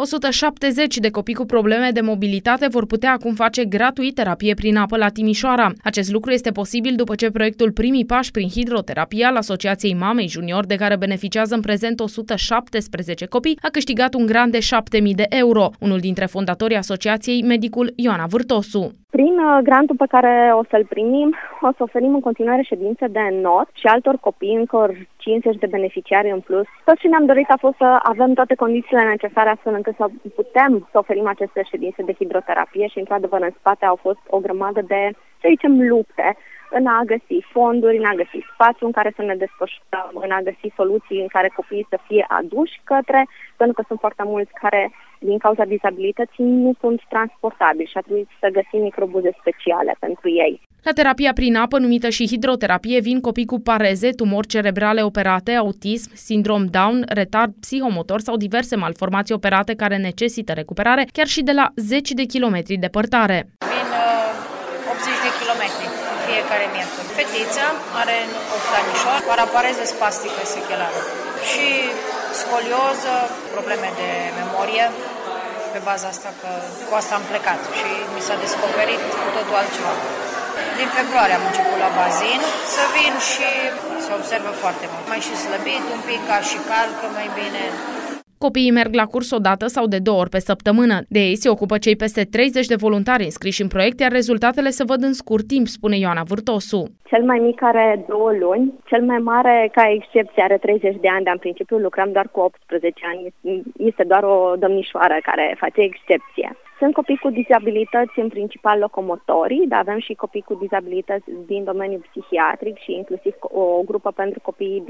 170 de copii cu probleme de mobilitate vor putea acum face gratuit terapie prin apă la Timișoara. Acest lucru este posibil după ce proiectul Primii Pași prin hidroterapie al Asociației Mamei Junior, de care beneficiază în prezent 117 copii, a câștigat un grant de 7.000 de euro. Unul dintre fondatorii asociației, medicul Ioana Vârtosu. Prin grantul pe care o să-l primim, o să oferim în continuare ședințe de not și altor copii, încă 50 de beneficiari în plus. Tot ce ne-am dorit a fost să avem toate condițiile necesare astfel încât să putem să oferim aceste ședințe de hidroterapie și, într-adevăr, în spate au fost o grămadă de, să zicem, lupte în a găsi fonduri, în a găsi spațiu în care să ne desfășurăm, în a găsi soluții în care copiii să fie aduși către, pentru că sunt foarte mulți care, din cauza dizabilității, nu sunt transportabili și a trebuit să găsim microbuze speciale pentru ei. La terapia prin apă, numită și hidroterapie, vin copii cu pareze, tumori cerebrale operate, autism, sindrom Down, retard psihomotor sau diverse malformații operate care necesită recuperare, chiar și de la 10 de kilometri departare. Vin 80 de kilometri fiecare miercuri. Fetița are 8 anișori, parapareză spastică sechelară și scolioză, probleme de memorie. Pe baza asta că cu asta am plecat și mi s-a descoperit cu totul altceva. Din februarie am început la bazin să vin și se observă foarte mult. Mai și slăbit un pic, ca și calcă mai bine. Copiii merg la curs o dată sau de 2 ori pe săptămână. De ei se ocupă cei peste 30 de voluntari înscriși în proiect, iar rezultatele se văd în scurt timp, spune Ioana Vârtosu. Cel mai mic are 2 luni, cel mai mare, ca excepție, are 30 de ani, dar în principiu lucrăm doar cu 18 ani. Este doar o domnișoară care face excepție. Sunt copii cu dizabilități, în principal locomotorii, dar avem și copii cu dizabilități din domeniul psihiatric și inclusiv o grupă pentru copii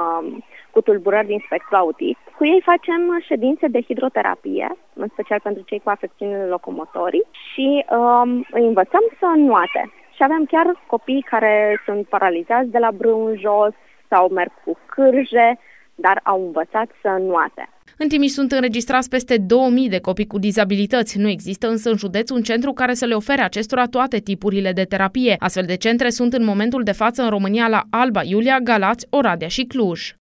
cu tulburări din spectru autism. Cu ei facem ședințe de hidroterapie, în special pentru cei cu afecțiunile locomotorii și îi învățăm să înnoate. Și avem chiar copii care sunt paralizați de la brâu în jos sau merg cu cârje, dar au învățat să înnoate. În Timiș sunt înregistrați peste 2000 de copii cu dizabilități. Nu există însă în județ un centru care să le ofere acestora toate tipurile de terapie. Astfel de centre sunt în momentul de față în România la Alba Iulia, Galați, Oradea și Cluj.